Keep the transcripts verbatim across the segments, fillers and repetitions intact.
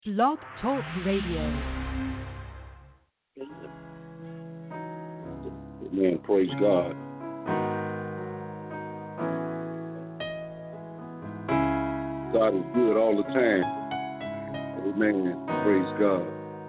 Blog Talk Radio. Amen. Praise God. God is good all the time. Amen. Praise God.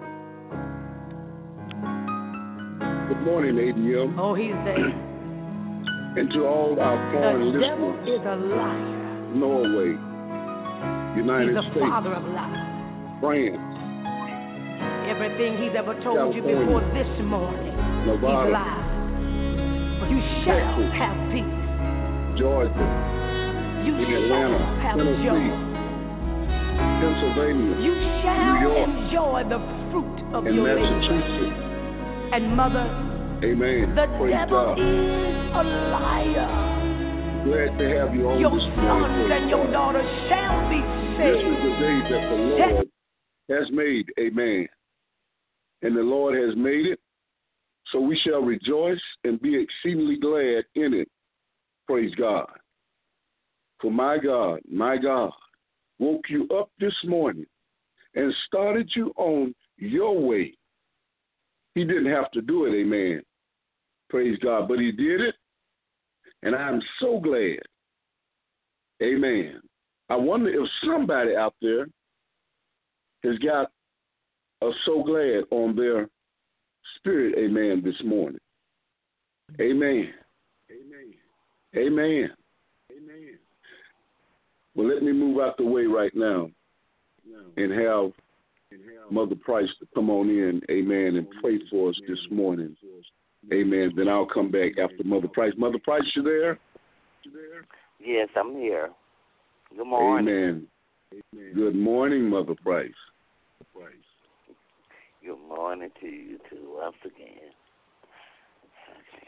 Good morning, A D M. Oh, he's there. And to all our foreign The devil listeners, is a liar. Norway, United He's the States, father of lies. France, Everything he's ever told you California, before this morning, Nevada, he's lied. But you shall Texas, have peace. Georgia, You in shall Atlanta, have Tennessee, joy. Pennsylvania, You shall New York, enjoy the fruit of and your labor. Massachusetts. And mother, Amen. the Praise devil God. is a liar. Glad to have you on Your this sons morning. and your daughters shall be This is saved. the day that the Lord has made. Amen. And the Lord has made it, so we shall rejoice and be exceedingly glad in it. Praise God. For my God, my God, woke you up this morning and started you on your way. He didn't have to do it, amen. Praise God, but he did it, and I'm so glad. Amen. I wonder if somebody out there has got a so glad on their spirit, amen, this morning. Amen. Amen. Amen. Amen. Well, let me move out the way right now and have Mother Price to come on in, amen, and pray for us this morning. Amen. Then I'll come back after Mother Price. Mother Price, you there? Yes, I'm here. Good morning. Amen. Good morning, Mother Price. Good morning to you too, once again. Okay.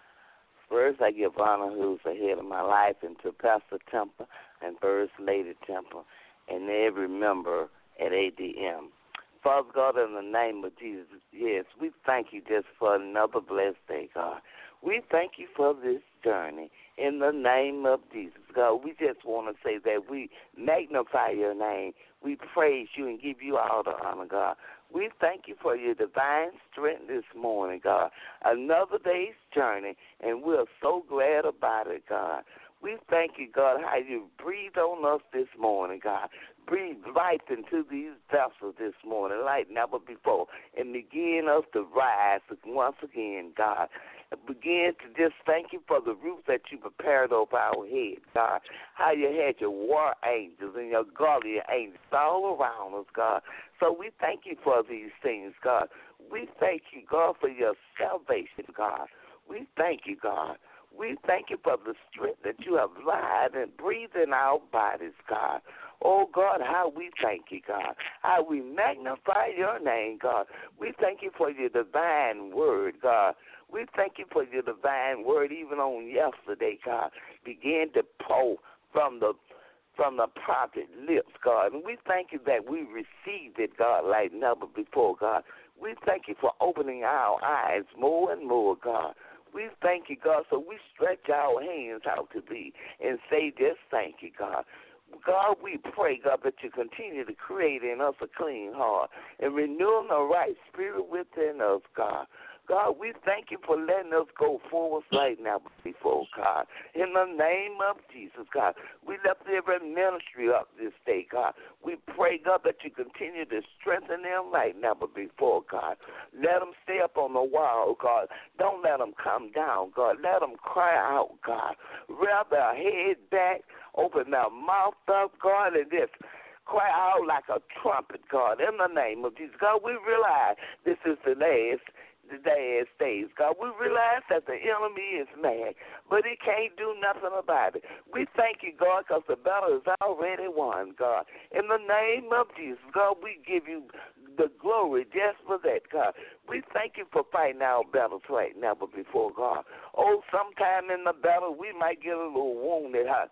First, I give honor who's ahead of my life and to Pastor Temple and First Lady Temple and every member at A D M. Father God, in the name of Jesus, yes, we thank you just for another blessed day, God. We thank you for this journey in the name of Jesus, God. We just want to say that we magnify your name. We praise you and give you all the honor, God. We thank you for your divine strength this morning, God. Another day's journey, and we're so glad about it, God. We thank you, God, how you breathe on us this morning, God. Breathe life into these vessels this morning like never before and begin us to rise once again, God. Begin to just thank you for the roof that you prepared over our head, God. How you had your war angels and your guardian angels all around us, God. So we thank you for these things, God. We thank you, God, for your salvation, God. We thank you, God. We thank you for the strength that you have lied and breathed in our bodies, God. Oh, God, how we thank you, God. How we magnify your name, God. We thank you for your divine word, God. We thank you for your divine word even on yesterday, God. Begin to pour from the from the prophet lips, God. And we thank you that we received it, God, like never before, God. We thank you for opening our eyes more and more, God. We thank you, God, so we stretch our hands out to thee and say just thank you, God. God, we pray, God, that you continue to create in us a clean heart and renew the right spirit within us, God. God, we thank you for letting us go forward right now before, God. In the name of Jesus, God, we lift every ministry up this day, God. We pray, God, that you continue to strengthen them like never before, God. Let them stay up on the wall, God. Don't let them come down, God. Let them cry out, God. Rear their head back, open their mouth up, God, and just cry out like a trumpet, God. In the name of Jesus, God, we realize this is the last the last days, God. We realize that the enemy is mad, but he can't do nothing about it. We thank you, God, because the battle is already won, God. In the name of Jesus, God, we give you the glory just for that, God. We thank you for fighting our battles right now, but before, God. Oh, sometime in the battle, we might get a little wounded, huh?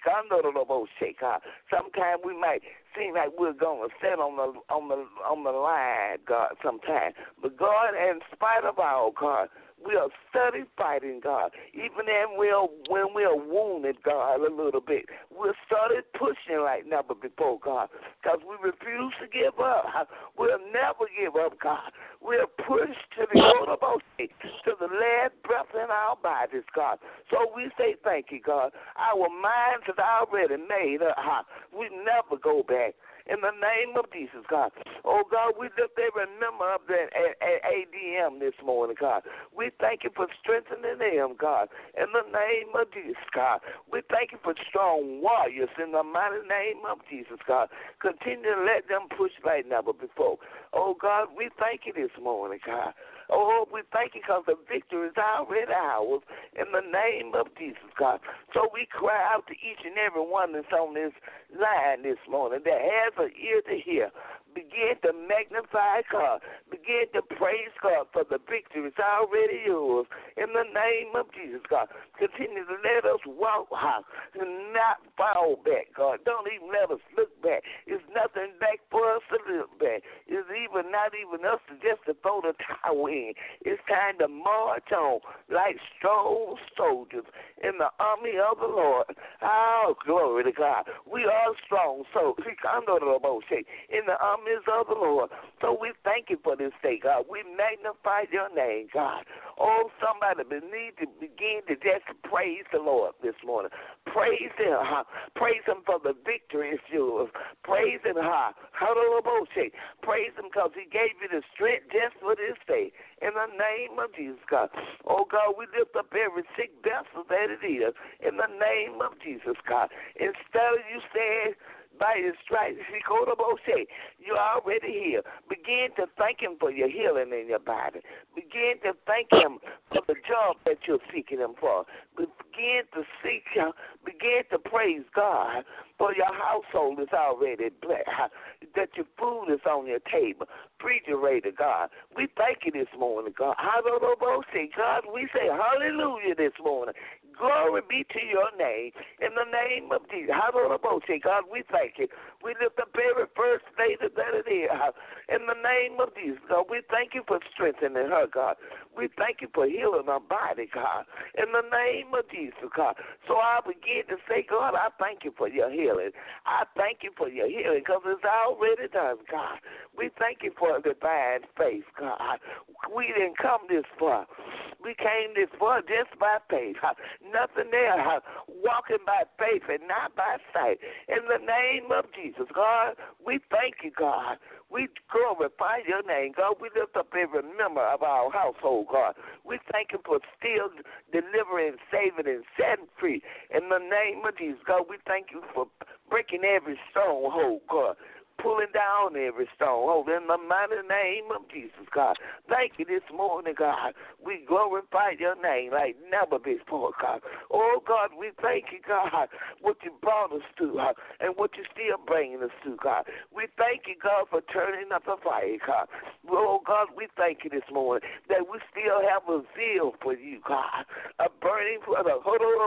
Sometimes we might seem like we're going to sit on the on the on the line, God. Sometimes, but God, in spite of all, God, We are steady fighting, God. Even then we're, when we are wounded, God, a little bit, we're started pushing like never before, God, because we refuse to give up. We'll never give up, God. We'll push to the to the last breath in our bodies, God. So we say thank you, God. Our minds are already made up. We never go back. In the name of Jesus, God. Oh, God, we lift every member of the A D M this morning, God. We thank you for strengthening them, God. In the name of Jesus, God. We thank you for strong warriors in the mighty name of Jesus, God. Continue to let them push like never before. Oh, God, we thank you this morning, God. Oh, we thank you because the victory is already ours in the name of Jesus, God. So we cry out to each and every one that's on this line this morning that has an ear to hear. Begin to magnify God. Begin to praise God for the victory is already yours. In the name of Jesus, God. Continue to let us walk high and not fall back, God. Don't even let us look back. It's nothing back for us to look back. It's even not even us to just to throw the towel in. It's time to march on like strong soldiers in the army of the Lord. Oh, glory to God. We are strong soldiers in the army of the Lord. So we thank you for this day, God. We magnify your name, God. Oh, somebody need to begin to just praise the Lord this morning. Praise him. Huh? Praise him for the victory is yours. Praise him. Huh? Praise him because he gave you the strength just for this day. In the name of Jesus, God. Oh, God, we lift up every sick vessel that it is. In the name of Jesus, God. Instead of you saying, by his stripes, you're already here. Begin to thank him for your healing in your body. Begin to thank him for the job that you're seeking him for. Begin to seek him. Begin to praise God for your household is already blessed, that your food is on your table. Refrigerator, God. We thank you this morning, God. God, we say hallelujah this morning. Glory be to your name. In the name of Jesus. God, we thank you. We lift up every first lady that it is. In the name of Jesus, God, we thank you for strengthening her, God. We thank you for healing her body, God. In the name of Jesus, God. So I begin to say, God, I thank you for your healing. I thank you for your healing because it's already done, God. We thank you for divine faith, God. We didn't come this far. We came this far just by faith. Nothing there. Walking by faith and not by sight. In the name of Jesus, God, we thank you, God. We glorify your name, God. We lift up every member of our household, God. We thank you for still delivering, saving, and setting free. In the name of Jesus, God, we thank you for breaking every stronghold, God. Pulling down every stronghold in the mighty name of Jesus, God. Thank you this morning, God. We glorify your name like never before, God. Oh, God, we thank you, God, what you brought us to, God, and what you're still bringing us to, God. We thank you, God, for turning up the fire, God. Oh, God, we thank you this morning that we still have a zeal for you, God, a burning for the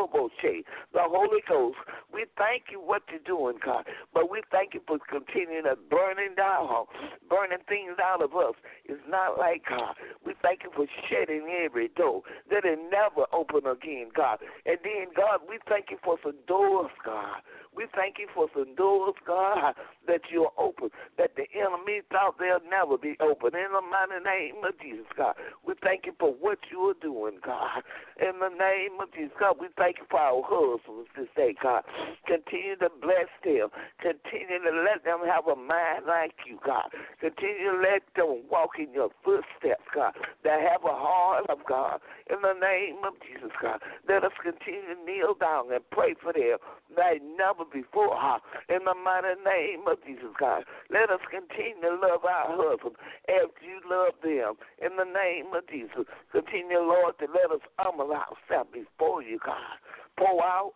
Holy Ghost. We thank you what you're doing, God, but we thank you for continuing us burning down, burning things out of us. It's not like God. We thank you for shutting every door that it never open again, God. And then, God, we thank you for some doors, God. We thank you for some doors, God, that you're open, that the enemy thought they'll never be open. In the mighty name of Jesus, God, we thank you for what you are doing, God. In the name of Jesus, God, we thank you for our husbands this day, God. Continue to bless them. Continue to let them have a mind like you, God. Continue to let them walk in your footsteps, God, that have a heart of God. In the name of Jesus, God, let us continue to kneel down and pray for them like never before, huh? In the mighty name of Jesus, God. Let us continue to love our husbands as you love them. In the name of Jesus, continue, Lord, to let us humble ourselves before you, God. Pour out,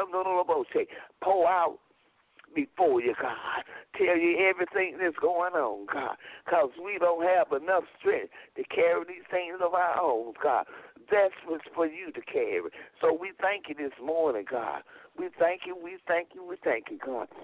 pour out before you, God. Tell you everything that's going on, God, because we don't have enough strength to carry these things of our own, God. That's what's for you to carry. So we thank you this morning, God. We thank you, we thank you, we thank you, God. We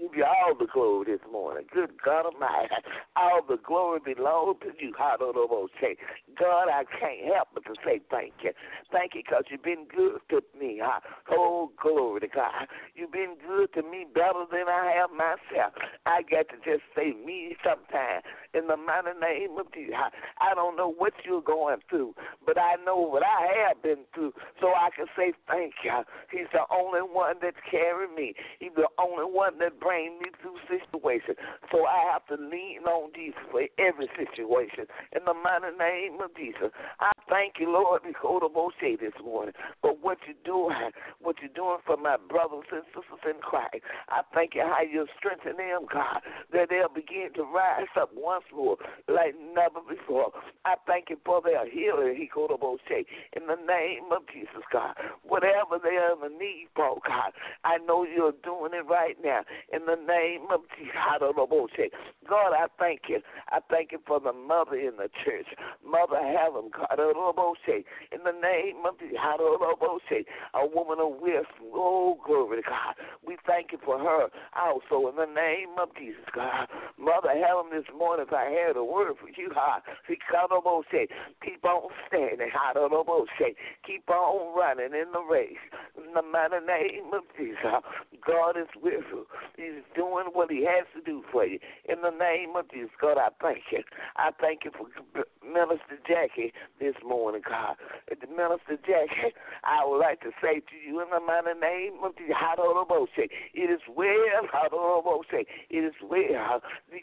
give you all the glory this morning. Good God Almighty, all the glory belongs to you. God, I can't help but to say thank you. Thank you because you've been good to me. Oh, glory to God. You've been good to me better than I have myself. I got to just say me sometime in the mighty name of Jesus. I don't know what you're going through, but I know what I have been through, so I can say thank you. He's the only one that's carrying me. He's the only one that brings me through situations. So I have to lean on Jesus for every situation. In the mighty name of Jesus, I thank you, Lord, because of Moshe this morning for what you're doing, what you're doing for my brothers and sisters in Christ. I thank you how you're strengthening them, God, that they'll begin to rise up once more like never before. I thank you for their healing, he called Moshe, in the name of Jesus, God. Whatever they are in the need for, God, I know you're doing it right now. In the name of Jesus, God, I thank you. I thank you for the mother in the church. Mother Helen, God, in the name of Jesus, a woman of wisdom. Oh, glory to God. We thank you for her also in the name of Jesus, God. Mother Helen, this morning, if I had a word for you, God, keep on standing, keep on running in the race. In the mighty name of Jesus, God is with you. He's doing what he has to do for you. In the name of Jesus, God, I thank you. I thank you for Minister Jackie this morning, God. Minister Jackie, I would like to say to you in the mighty name of Jesus, it is well, it is well.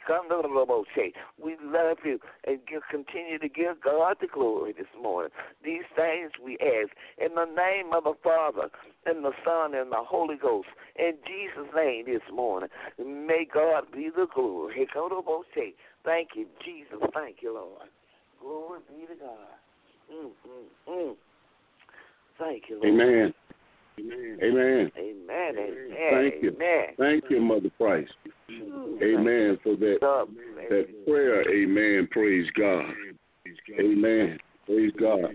We love you and give, continue to give God the glory this morning. These things we ask in the name of the Father and the Son and the Holy Ghost. In Jesus' name this morning, may God be the glory. Thank you, Jesus. Thank you, Lord. Glory be to God. Mm, mm, mm. Thank you, Lord. Amen. Amen. Amen. Amen. Amen. Thank you. Amen. Thank you, Mother Price. Amen for that, that prayer. Amen. Praise God. Amen. Praise God.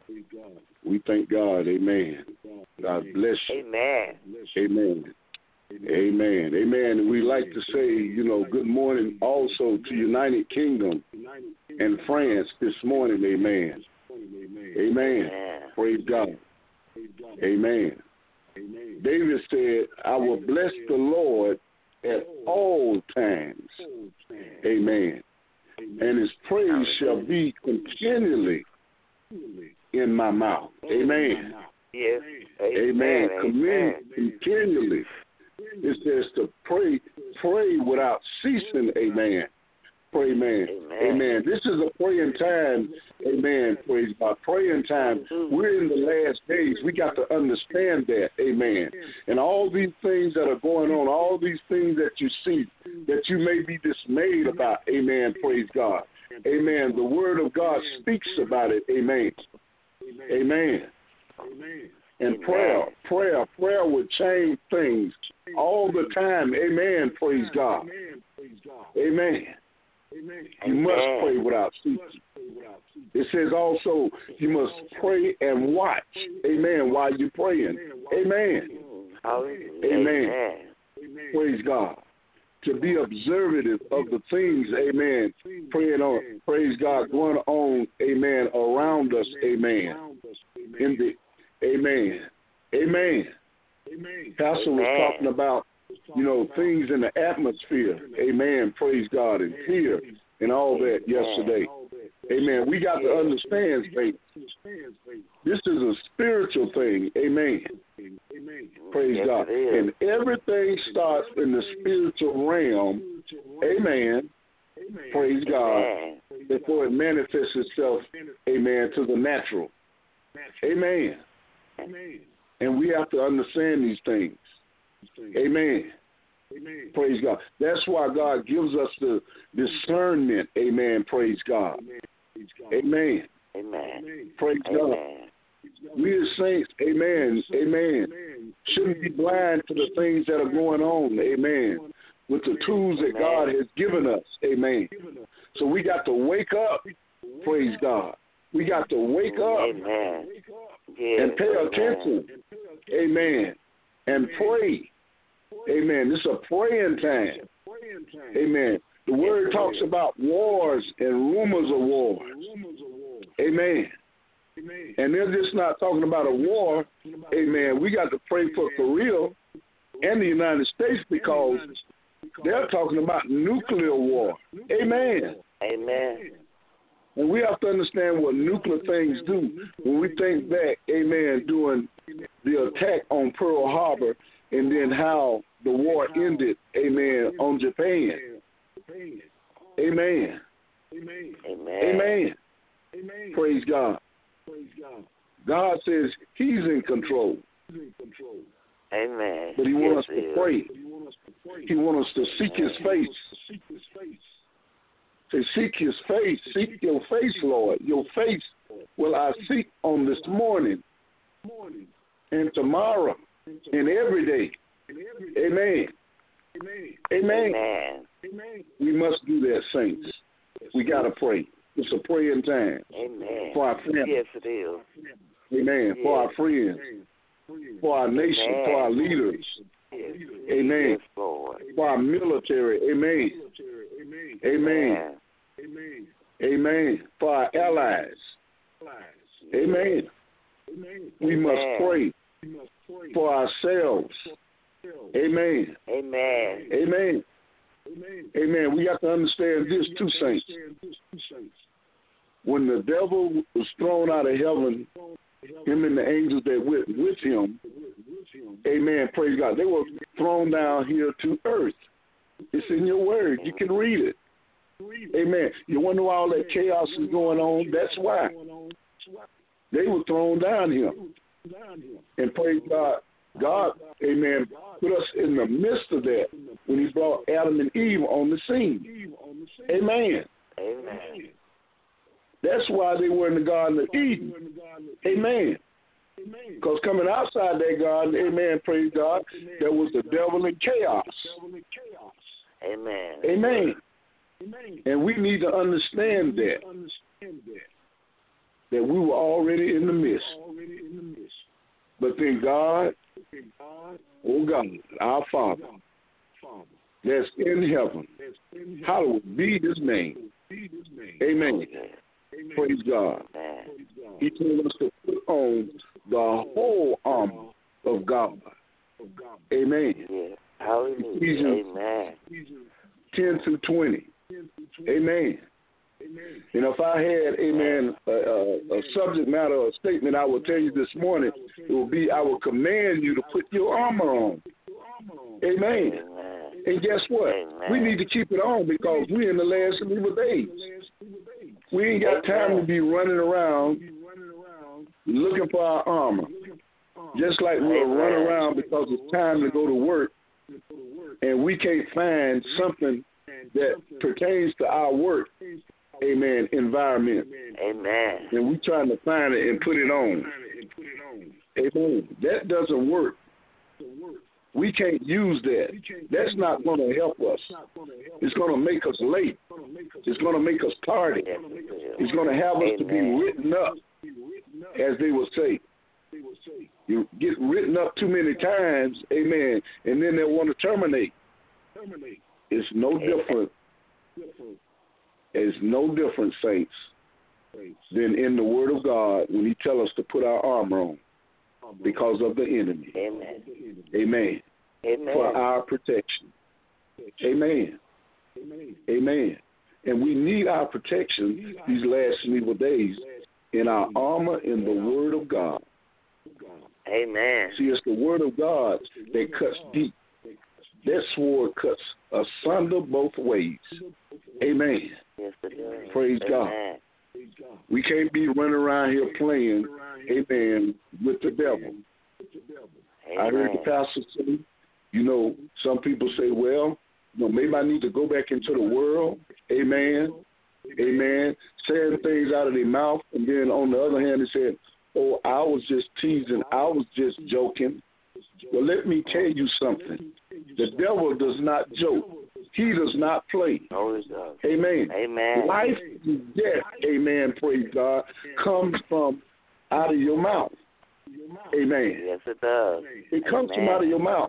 We thank God. Amen. God bless you. Amen. Amen. Amen. Amen. And we like to say, you know, good morning also to United Kingdom and France this morning. Amen. Amen. Amen. Praise God. Amen. David said, I will bless the Lord at all times. Amen. And his praise shall be continually in my mouth. Amen. Yes. Amen. Amen. Continually. It says to pray, pray without ceasing. Amen. Pray, man. Amen. Amen. This is a praying time. Amen. Praise God. Praying time. We're in the last days. We got to understand that. Amen. And all these things that are going on, all these things that you see, that you may be dismayed about. Amen. Praise God. Amen. The Word of God speaks about it. Amen. Amen. And prayer, prayer, prayer will change things all the time. Amen. Praise God. Amen. You must pray without ceasing. It says also you must pray and watch. Amen. While you're praying. Amen. Amen. Praise God. To be observative of the things, amen, praying on, praise God, going on, amen, around us, amen. In the, amen. Amen. Pastor was talking about, you know, things in the atmosphere, amen, praise God, and fear and all that yesterday. Amen. We got to understand, faith. This is a spiritual thing, amen. Praise God. And everything starts in the spiritual realm, amen. Praise God. Before it manifests itself, amen, to the natural. Amen. And we have to understand these things. Amen. Praise God. That's why God gives us the discernment. Amen. Praise God. Amen. Amen. Praise God. We as saints, amen, amen, shouldn't be blind to the things that are going on, amen, with the tools that God has given us, amen. So we got to wake up, praise God. We got to wake up amen. and pay attention, amen, and pray, Amen. It's a praying time. Amen. The word talks about wars and rumors of wars. Amen. And they're just not talking about a war. Amen. We got to pray for Korea and the United States because they're talking about nuclear war. Amen. Amen. And we have to understand what nuclear things do. When we think back, amen, during the attack on Pearl Harbor and then how the war ended, amen, on Japan. Amen. Amen. Amen. Amen. Praise God. God says he's in control. Amen. But he wants us to pray. He wants us to seek his face. Say, seek his face. Seek your face, Lord. Your face will I seek on this morning and tomorrow and every day. Amen. Amen. Amen. We must do that, saints. We got to pray. It's a praying time. Amen. For our family. Yes, it is. Amen. Yes. For our friends. For our nation. Amen. For our leaders. Yes. Amen. Yes, Lord. For our military. Amen. Amen. Amen. Amen. For our allies. Amen. We must pray for ourselves. Amen. Amen. Amen. Amen. We have to understand this too, saints. When the devil was thrown out of heaven, him and the angels that went with him, amen, praise God, they were thrown down here to earth. It's in your word. You can read it. Amen. You wonder why all that chaos is going on? That's why. They were thrown down here. And praise God, God, amen, put us in the midst of that when he brought Adam and Eve on the scene. Amen. Amen. That's why they were in the Garden of Eden. Amen. Because coming outside that garden, amen, praise God, there was the devil and chaos. Amen. Amen. And we need to understand that, that we were already in the midst. But then God, oh God, our Father, that's in heaven, hallowed be his name. Amen. Praise God. He told us to put on the whole armor of God. Amen. Hallelujah. Ephesians Amen. ten through twenty. Amen. And if I had, amen, a, a, a subject matter or a statement I will tell you this morning, it will be, I will command you to put your armor on. Amen. Amen. And guess what? Amen. We need to keep it on because we're in the last and evil days. We ain't got time to be running around looking for our armor. Just like we'll run around because it's time to go to work and we can't find something that pertains to our work, amen, environment. Amen. And we trying to find it and put it on. Amen. That doesn't work. We can't use that. That's not going to help us. It's going to make us late. It's going to make us tardy. It's going to have us to be written up, as they will say. You get written up too many times, amen, and then they want to terminate. It's no different. It's no different, saints, than in the Word of God when he tells us to put our armor on because of the enemy. Amen. Amen. Amen. For our protection. Amen. Amen. And we need our protection these last and evil days in our armor in the Word of God. Amen. See, it's the Word of God that cuts deep. That sword cuts asunder both ways. Amen. Yes, it does. Praise Amen. God. We can't be running around here playing, amen, with the devil. Amen. I heard the pastor say, you know, some people say, well, you know, maybe I need to go back into the world. Amen. Amen. Saying things out of their mouth. And then on the other hand, they said, oh, I was just teasing. I was just joking. Well, let me tell you something. The devil does not joke. He does not play. Oh, it does. Amen. Amen. Life and death, amen, praise God, comes from out of your mouth. Amen. Yes, it does. It comes Amen. from out of your mouth.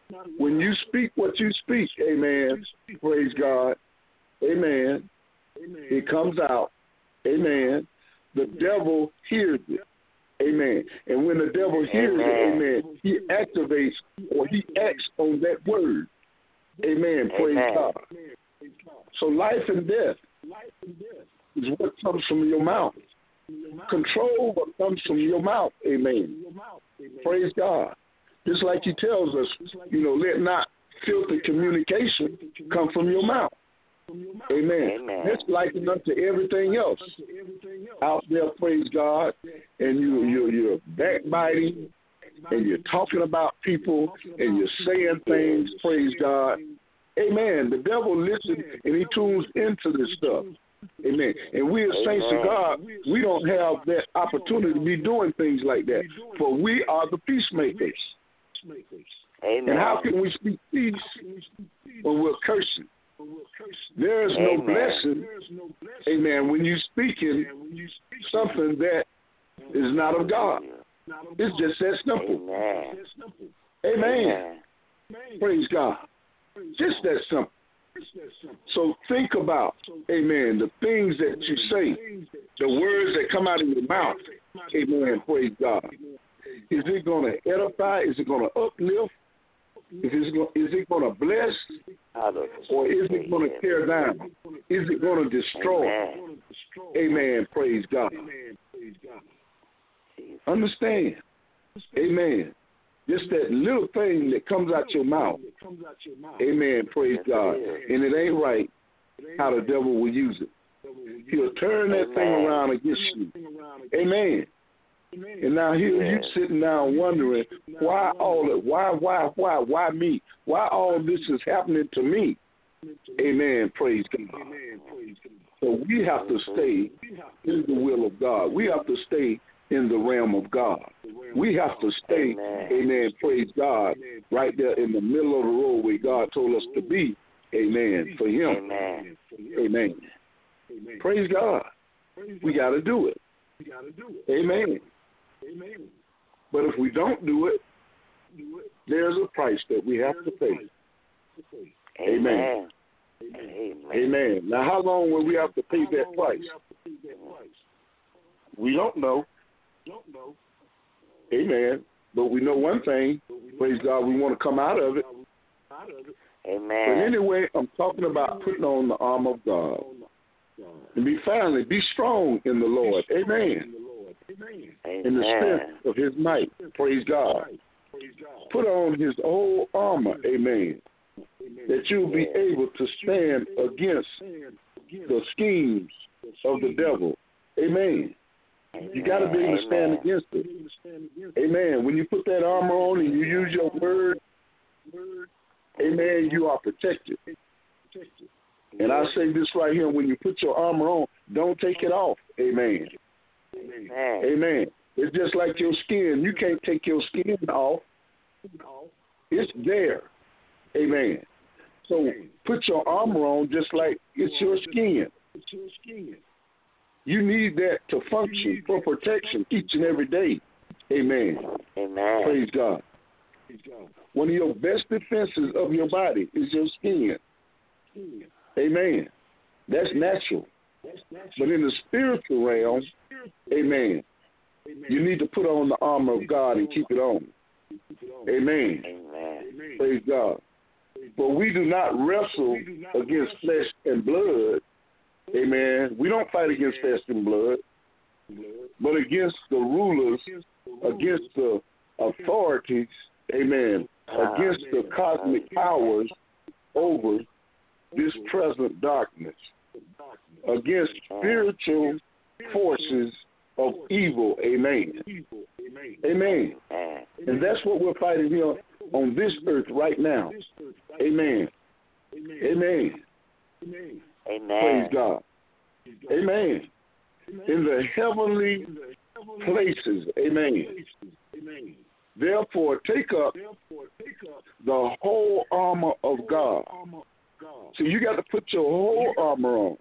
When you speak what you speak, amen, praise God, amen, it comes out, amen, the devil hears it, amen. And when the devil hears it, amen, he activates or he acts on that word, amen, praise Amen. God. So life and death is what comes from your mouth. Control what comes from your mouth, amen. Praise God. Just like he tells us, you know, let not filthy communication come from your mouth. Amen. Amen. That's likened unto everything else out there, praise God, and you, you, you're backbiting, and you're talking about people, and you're saying things, praise God. Amen. The devil listens, and he tunes into this stuff. Amen. And we as saints of God, we don't have that opportunity to be doing things like that, for we are the peacemakers. Amen. And how can we speak peace when we're cursing? There is no Amen. blessing, amen, when you're speaking something that is not of God. It's just that simple. Amen. Amen. Amen. Praise God. Just that simple. So think about, amen, the things that you say, the words that come out of your mouth, amen, praise God. Is it going to edify? Is it going to uplift? Is it going to bless? Or is it going to tear down? Is it going to destroy? Amen. Amen, praise God. Understand, amen. Just that little thing that comes out your mouth. Amen. Praise God. And it ain't right how the devil will use it. He'll turn that thing around against you. Amen. And now here you sitting down wondering why all it, why, why, why, why me? Why all this is happening to me? Amen. Praise God. So we have to stay in the will of God. We have to stay in the realm of God. We have to stay, amen, amen, praise God, right there in the middle of the road where God told us to be, amen, for him. Amen. Amen. Amen. Praise God. We got to do it. Amen. But if we don't do it, there's a price that we have to pay. Amen. Amen. Amen. Now, how long will we have to pay that price? We don't know. Amen. But we know one thing. Praise God, we want to come out of it. Amen. But anyway, I'm talking about putting on the armor of God. And be finally, be strong in the Lord. Amen. Amen. In the strength of his might. Praise God. Put on his whole armor. Amen. That you'll be able to stand against the schemes of the devil. Amen. You got to be able to stand against it. Amen. When you put that armor on and you use your word, amen, you are protected. And I say this right here, when you put your armor on, don't take it off. Amen. Amen. It's just like your skin. You can't take your skin off. It's there. Amen. So put your armor on just like it's your skin. You need that to function for protection each and every day. Amen. Amen. Praise God. One of your best defenses of your body is your skin. Amen. That's natural. But in the spiritual realm, amen, you need to put on the armor of God and keep it on. Amen. Amen. Praise God. But we do not wrestle against flesh and blood. Amen. We don't fight against flesh and blood, but against the rulers, against the authorities, amen, against the cosmic powers over this present darkness, against spiritual forces of evil. Amen. Amen. And that's what we're fighting here on this earth right now. Amen. Amen. Amen. Praise God. Amen. In the heavenly places. Amen. Therefore, take up the whole armor of God. So you got to put your whole armor on.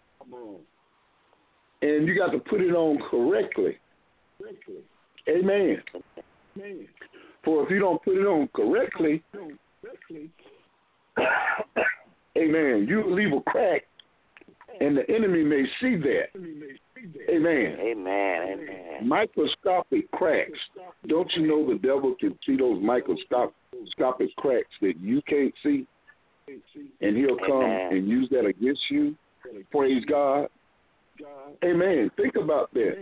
And you got to put it on correctly. Amen. For if you don't put it on correctly, Amen. You leave a crack, and the enemy may see that. Amen. Amen. Amen. Microscopic cracks. Don't you know the devil can see those microscopic cracks that you can't see? And he'll come Amen. and use that against you. Praise God. Amen. Think about that.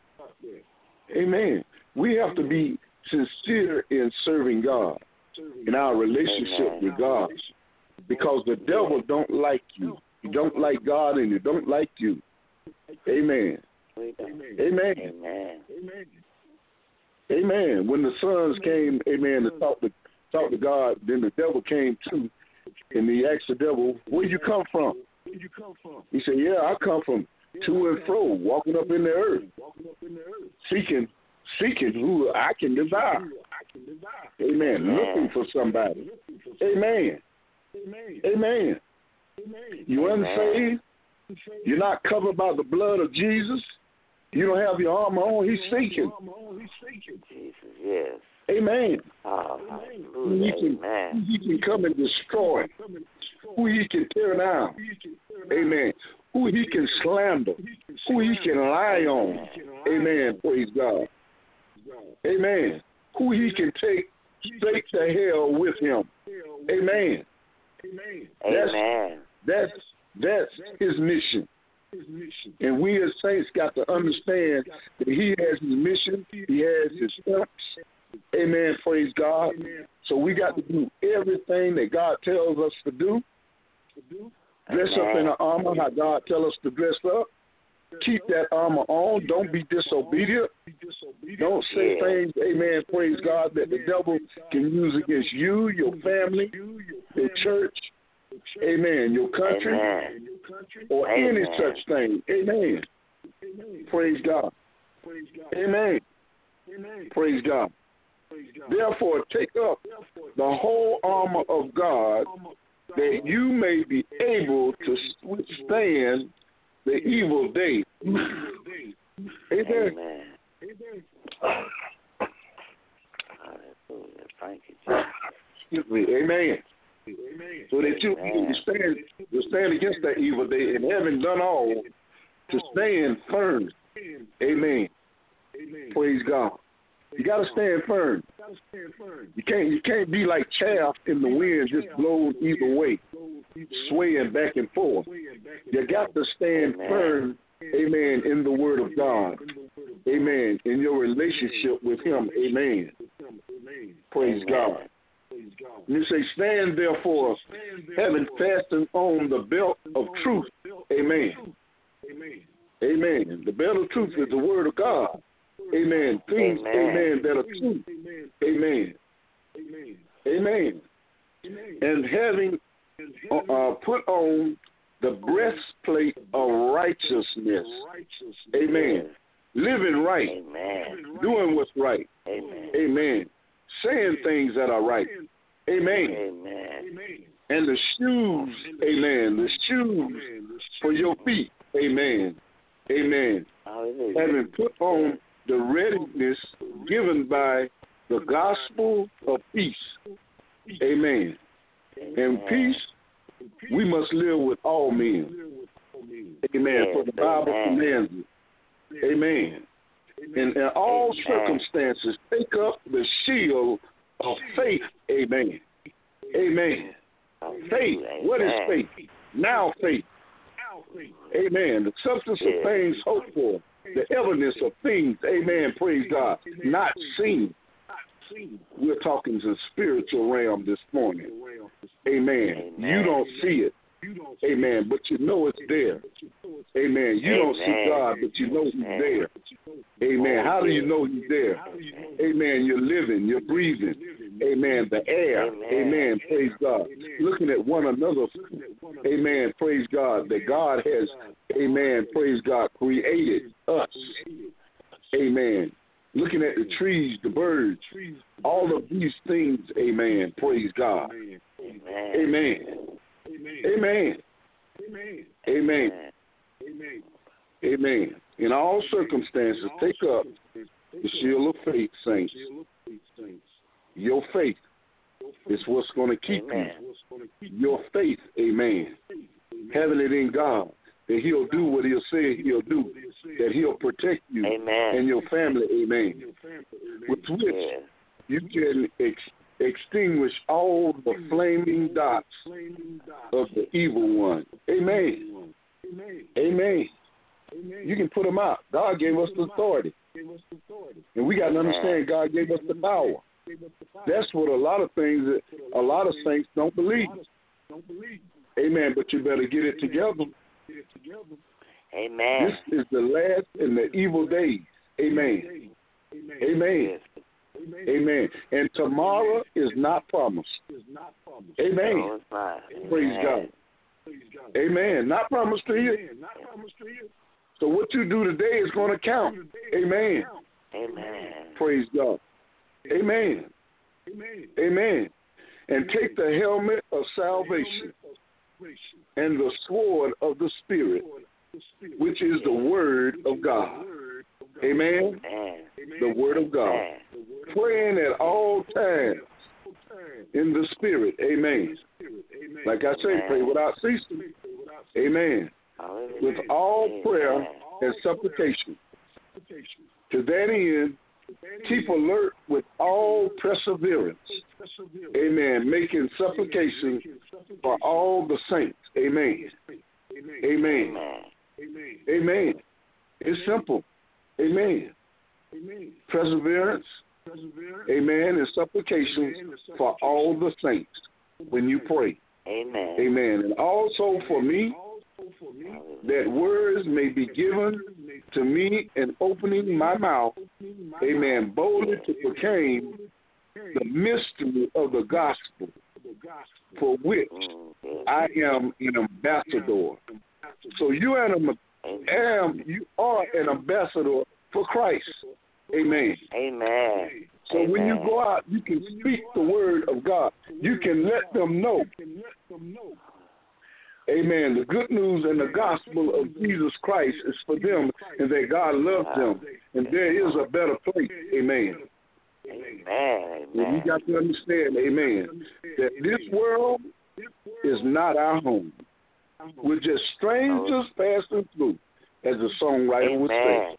Amen. We have to be sincere in serving God, in our relationship Amen. with God, because the devil don't like you. He don't like God, and he don't like you. Amen. Amen. Amen. Amen. When the sons came, amen, to talk to talk to God, then the devil came too, and he asked the devil, "Where you come from?" He said, "Yeah, I come from to and fro, walking up in the earth, seeking, seeking who I can devour." Amen. Looking for somebody. Amen. Amen. You unsaved? You're not covered by the blood of Jesus? You don't have your armor on? He's seeking. Jesus, yes. Amen. Oh, Who he can, amen. who he can come and destroy. Who he can tear down. Amen. Who he can slander. Who he can lie on. Amen. Praise God. Amen. Who he can take straight to hell with him. Amen. That's, Amen. that's, that's his mission. And we as saints got to understand that he has his mission. He has his steps. Amen. Praise God. So we got to do everything that God tells us to do. Dress up in the armor how God tells us to dress up. Keep that armor on. Don't be disobedient. Don't say Yeah. things, amen, praise God, that the devil can use against you, your family, your church, amen, your country, Amen. or Amen. any such thing. Amen. Praise God. Amen. Praise God. Therefore, take up the whole armor of God that you may be able to withstand the evil day. Amen. Amen. Hallelujah. Thank you, Jesus. Excuse me. Amen. So that you Amen. you stand, you stand against that evil day, and having done all, to stand firm. Amen. Praise God. You got to stand firm. You can't you can't be like chaff in the wind, just blowing either way, swaying back and forth. You got to stand Amen. firm, amen, in the Word of God. Amen. In your relationship with Him. Amen. Praise Amen. God. And you say, stand therefore, having fastened on the belt of truth. Amen. Amen. The belt of truth is the Word of God. Amen. Things, Amen. amen, that are true. Amen. Amen. And having uh, put on the breastplate of righteousness. Amen. Living right. Amen. Doing what's right. Amen. Amen. Saying things that are right. Amen. Amen. And the shoes, amen, the shoes for your feet. Amen. Amen. Hallelujah. Having put on the readiness given by the gospel of peace. Amen. And peace, we must live with all men. Amen. For the Bible commands it. Amen. And in all circumstances, take up the shield of faith. Amen. Amen. Faith. What is faith? Now faith. Amen. The substance of things hoped for. The evidence of things, amen, praise God, not seen. We're talking to spiritual realm this morning. Amen. Amen. You don't see it. Amen. But you know it's there. Amen. You don't see God, but you know He's there. Amen. How do you know He's there? Amen. You're living. You're breathing. Amen. The air. Amen. Praise God. Looking at one another. Amen. Praise God. That God has, amen, praise God, created us. Amen. Looking at the trees, the birds, all of these things. Amen. Praise God. Amen. Amen. Amen. Amen. In all circumstances, take up the shield of faith, saints. Your faith. It's what's going to keep Amen. you. Your faith, amen. Having it in God, that he'll do what he'll say he'll do, that he'll protect you Amen. and your family, amen. With which Yes. you can ex- extinguish all the flaming dots of the evil one. Amen. Amen. You can put them out. God gave us the authority. And we got to understand God gave us the power. That's what a lot of things, that a lot of saints don't believe. Amen. But you better get it together. Amen. This is the last in the evil days. Amen. Amen. Amen. And tomorrow is not promised. Amen. No, it's not. Praise Amen. God. Amen. Not promised to you. So what you do today is going to count. Amen. Amen. Praise God. Amen. Amen. And take the helmet of salvation and the sword of the Spirit, which is the word of God. Amen. Amen. The word of God. Amen. Praying at all times in the Spirit. Amen. Like I say, pray without ceasing. Amen. Hallelujah. With all prayer Amen. and supplication. To that end, keep alert with all perseverance. Amen. Making supplication for all the saints. Amen. Amen. Amen. Amen. It's simple. Amen. Perseverance. Amen. And supplication for all the saints when you pray. Amen. Amen. And also for me, that words may be given to me in opening my mouth, amen, boldly to proclaim the mystery of the gospel, for which I am an ambassador. So you are an, am, you are an ambassador for Christ. Amen. Amen. So Amen. when you go out, you can speak the word of God. You can let them know. Amen. The good news and the gospel of Jesus Christ is for them, and that God loves them, and there is a better place. Amen. Amen. And you got to understand, amen, that this world is not our home. We're just strangers passing through, as the songwriter would say.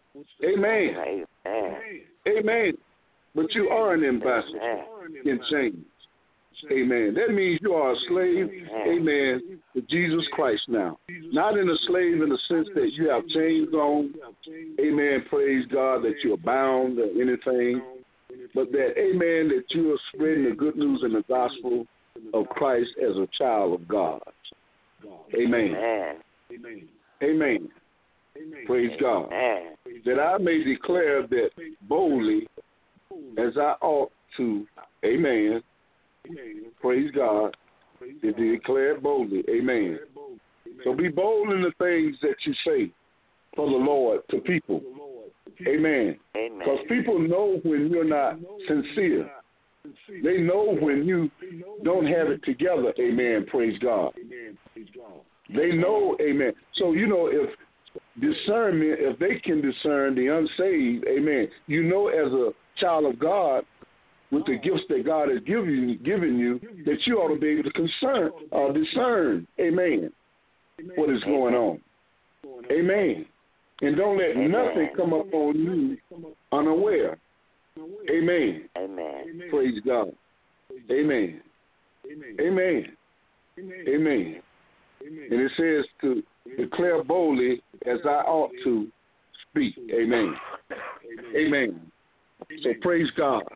Amen. Amen. Amen. But you are an ambassador in chains. Amen. That means you are a slave, amen, to Jesus Christ now. Not in a slave in the sense that you have chains on, amen, praise God, that you're bound or anything, but that, amen, that you are spreading the good news and the gospel of Christ as a child of God. Amen. Amen. Amen. Praise God. That I may declare that boldly as I ought to, amen. Praise God. To declare boldly. Amen. So be bold in the things that you say for the Lord to people. Amen. Because people know when you're not sincere. They know when you don't have it together. Amen. Praise God. They know. Amen. So, you know, if discernment, if they can discern the unsaved, amen, you know as a child of God, with the gifts that God has given, given you, that you ought to be able to concern, uh, discern, amen, what is going on. Amen. And don't let Amen. nothing come up on you unaware. Amen. Amen. Praise God. Amen. Amen. Amen. And it says to declare boldly as I ought to speak. Amen. Amen. So praise God.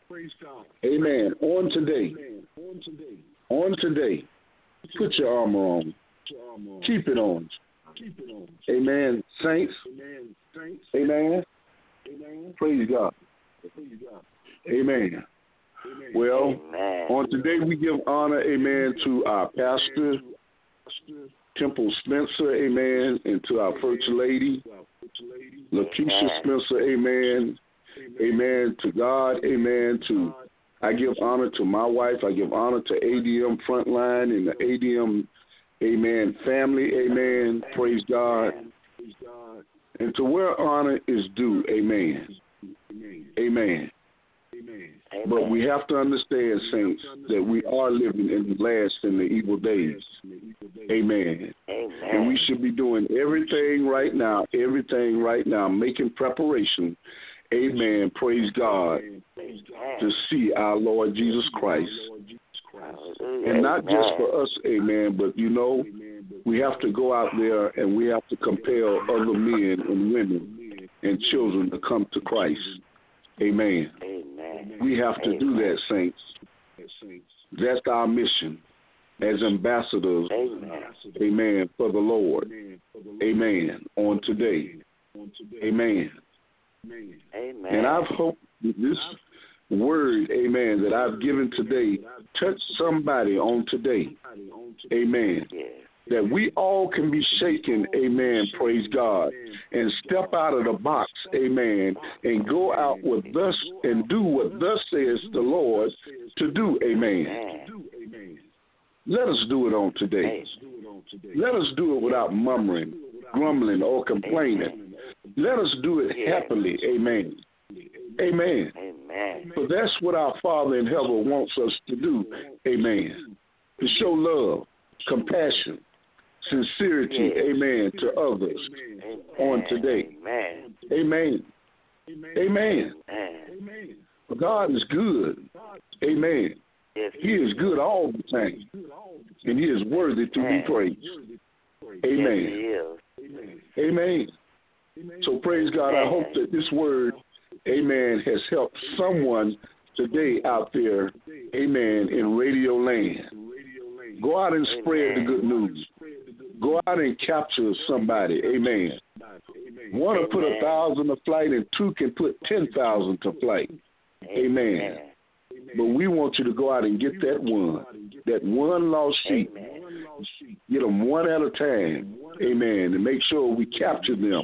Amen. On today, on today, put your armor on. Keep it on. Amen. Saints. Amen. Praise God. Amen. Well, Amen. on today we give honor, amen, to our pastor, Temple Spencer, amen, and to our First Lady, Lakeisha Spencer, amen. Amen to God, amen. To I give honor to my wife. I give honor to A D M Frontline and the A D M, amen, family, amen. Praise God. And to where honor is due, amen. Amen. Amen. But we have to understand, saints, that we are living in the last and the evil days. Amen. Amen. And we should be doing everything right now, everything right now, making preparation. Amen. Praise God. Amen. To see our Lord Jesus Christ. Hallelujah. And not Amen. just for us, amen, but you know, we have to go out there and we have to compel other men and women and children to come to Christ. Amen. Amen. We have to Amen. do that, saints. That's our mission as ambassadors, Amen. amen, for the Lord. Amen. On today. Amen. Amen. And I hope this word, amen, that I've given today touch somebody on today. Amen. Yes. That we all can be shaken, amen, praise God, and step out of the box, amen, and go out with thus and do what thus says the Lord to do, amen. Amen. Let us do it on today. Let us do it without murmuring, grumbling, or complaining. Let us do it happily, amen. Amen. Amen. For that's what our Father in heaven wants us to do, amen. To show love, compassion, sincerity, Yes. amen, to others Amen. on today. Amen. Amen. Amen. Amen. For God is good. Amen. Yes. He is good all the time. And he is worthy to be praised. Amen. Yes, he is. Amen. So praise God. I hope that this word, amen, has helped someone today out there, amen, in radio land. Go out and spread the good news. Go out and capture somebody, amen. One will put a thousand to flight and two can put ten thousand to flight. Amen. But we want you to go out and get that one, that one lost sheep. Get them one at a time, amen, and make sure we capture them.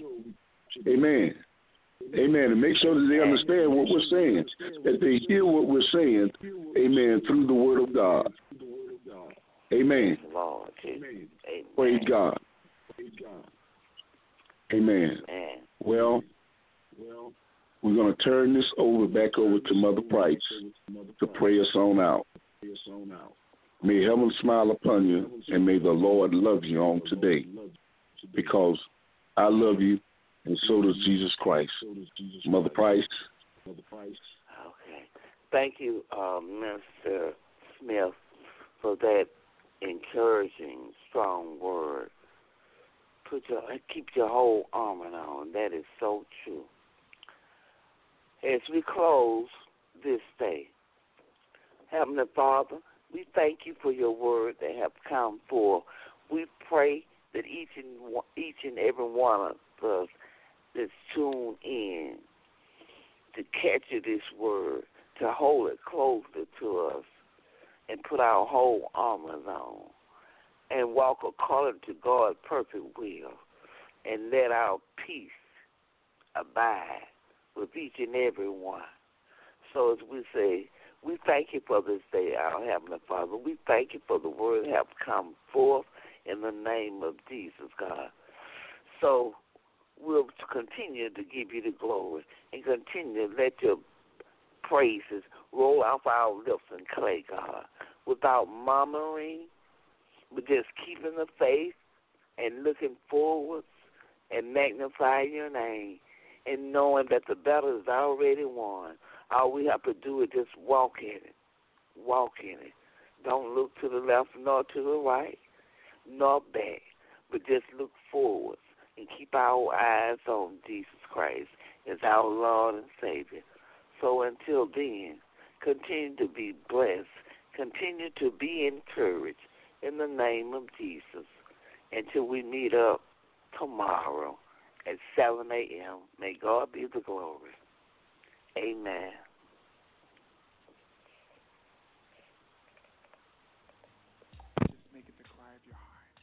Amen. Amen. And make sure that they understand what we're saying, that they hear what we're saying, amen, through the word of God. Amen. Lord, amen. Praise God. Amen. Amen. Well, we're going to turn this over back over to Mother Price to pray us on out. May heaven smile upon you, and may the Lord love you on today, because I love you, and so does Jesus Christ. Mother Price. Okay. Thank you, uh, Mister Smith, for that encouraging, strong word. Put your keep your whole armor on. That is so true. As we close this day, Heavenly Father, we thank you for your word that have come forth. We pray that each and each and every one of us that's tuned in to capture this word, to hold it closer to us, and put our whole armors on, and walk according to God's perfect will, and let our peace abide with each and every one. So as we say, we thank you for this day, our Heavenly Father. We thank you for the word that have come forth in the name of Jesus, God. So we'll continue to give you the glory and continue to let your praises roll off our lips and clay, God, without murmuring, but just keeping the faith and looking forward and magnifying your name and knowing that the battle is already won. All we have to do is just walk in it. Walk in it. Don't look to the left nor to the right, nor back, but just look forward and keep our eyes on Jesus Christ as our Lord and Savior. So until then, continue to be blessed. Continue to be encouraged in the name of Jesus until we meet up tomorrow at seven a.m. May God be the glory. Amen. Just make it the cry of your heart.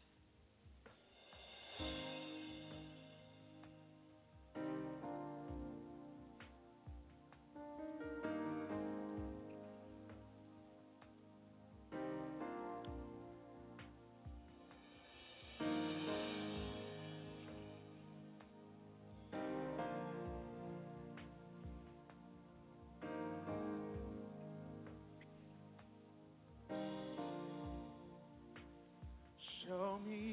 Show me